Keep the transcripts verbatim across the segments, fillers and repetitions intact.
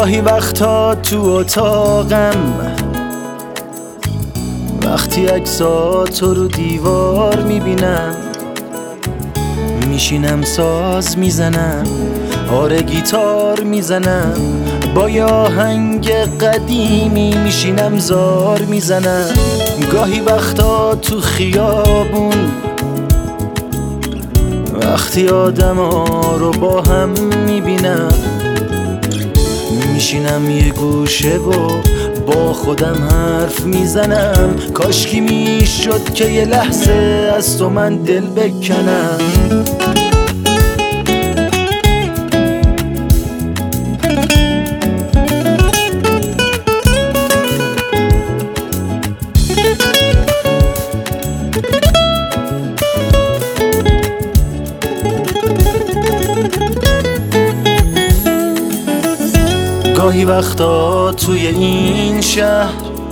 گاهی وقتا تو اتاقم وقتی عکساتو رو دیوار میبینم میشینم ساز میزنم، آره گیتار میزنم، با یه آهنگ قدیمی میشینم زار میزنم. گاهی وقتا تو خیابون وقتی آدم ها رو با هم میبینم میشینم یه گوشه و با خودم حرف میزنم. کاشکی میشد که یه لحظه از تو من دل بکنم. گاهی وقتا توی این شهر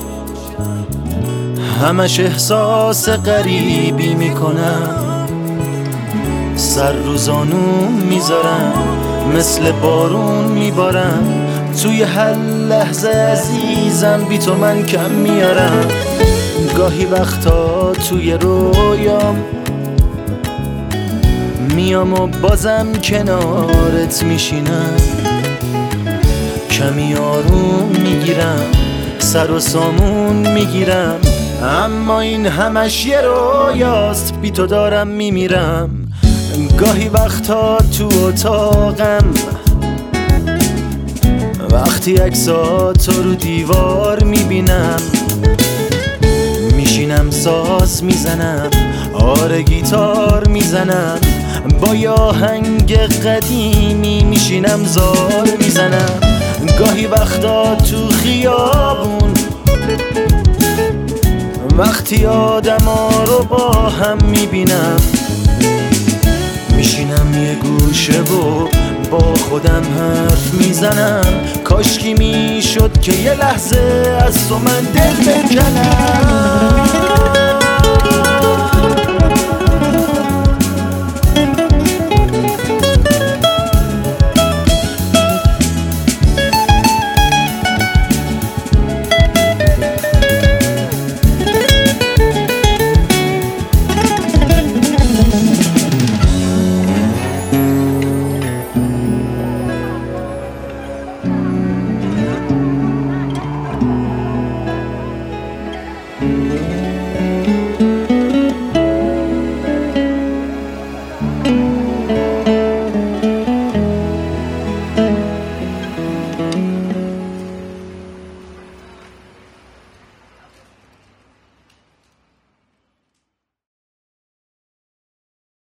همش احساس غریبی میکنم، سر رو زانوم میذارم، مثل بارون میبارم، توی هر لحظه عزیزم بی تو من کم میارم. گاهی وقتا توی رویام میام و بازم کنارت میشینم، کمی آروم میگیرم، سر و سامون میگیرم، اما این همش یه رویاست، بی تو دارم میمیرم. گاهی وقتا تو اتاقم وقتی عکساتو رو دیوار میبینم میشینم ساز میزنم، آره گیتار میزنم، با یه آهنگ قدیمی میشینم زار میزنم. گاهی وقتا تو خیابون وقتی آدم ها رو با هم میبینم میشینم یه گوشه و با خودم حرف میزنم. کاشکی میشد که یه لحظه از تو من دل بکنم.